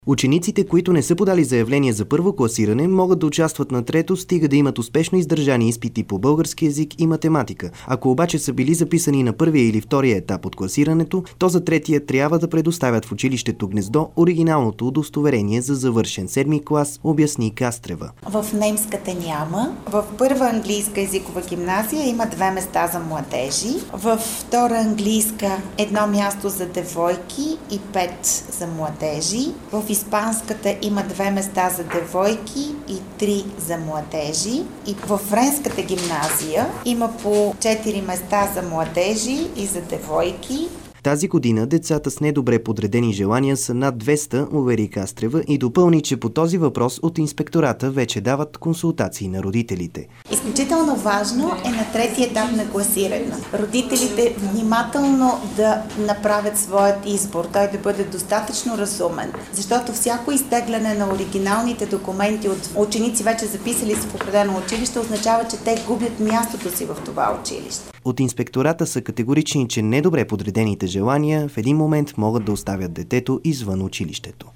Учениците, които не са подали заявление за първо класиране, могат да участват на трето, стига да имат успешно издържани изпити по български език и математика. Ако обаче са били записани на първия или втория етап от класирането, то за третия трябва да предоставят в училището Гнездо оригиналното удостоверение за завършен 7 клас, обясни Кастрева. В немската няма. В първа английска езикова гимназия има 2 места за младежи. В втора английска 1 място за девойки и 5 за младежи. В испанската има 2 места за девойки и 3 за младежи. И в френската гимназия има по 4 места за младежи и за девойки. Тази година децата с недобре подредени желания са над 200, увери Кастрева и допълни, че по този въпрос от инспектората вече дават консултации на родителите. Изключително важно е на третия етап на класиране родителите внимателно да направят своят избор, той да бъде достатъчно разумен, защото всяко изтегляне на оригиналните документи от ученици вече записали се в определено училище означава, че те губят мястото си в това училище. От инспектората са категорични, че недобре подредените желания в един момент могат да оставят детето извън училището.